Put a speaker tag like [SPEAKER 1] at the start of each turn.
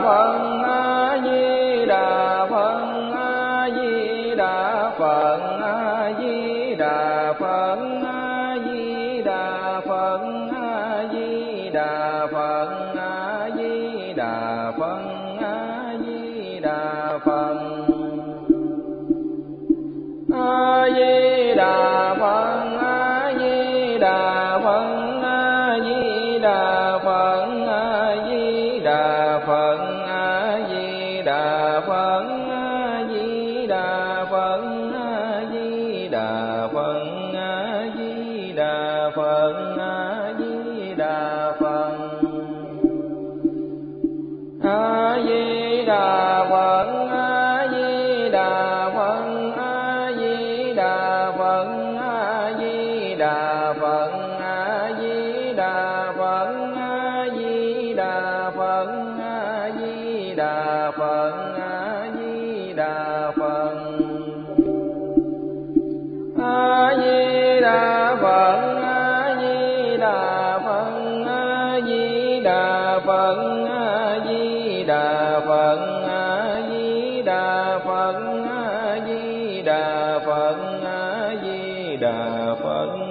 [SPEAKER 1] Phật, A Di Đà Phật, A Di Đà Phật, A Di Đà Phật, A Di Đà Phật, A Di Đà Phật, A Di Đà Phật, A Di Đà Phật. A Di Đà Phật, A Di Đà Phật, A Di Đà Phật, A Di Đà Phật, A Di Đà Phật, A Di Đà Phật, A Di Đà Phật, A Di Đà Phật, A Di Đà Phật. A Di Đà Phật, A Di Đà Phật, A Di Đà Phật, A Di Đà Phật, A Di Đà Phật, A Di Đà Phật, A Di Đà Phật, A Di Đà Phật. A Di Đà Phật, A Di Đà Phật, A Di Đà Phật, A Di Đà Phật, A Di Đà Phật, A Di Đà Phật, A Di Đà Phật.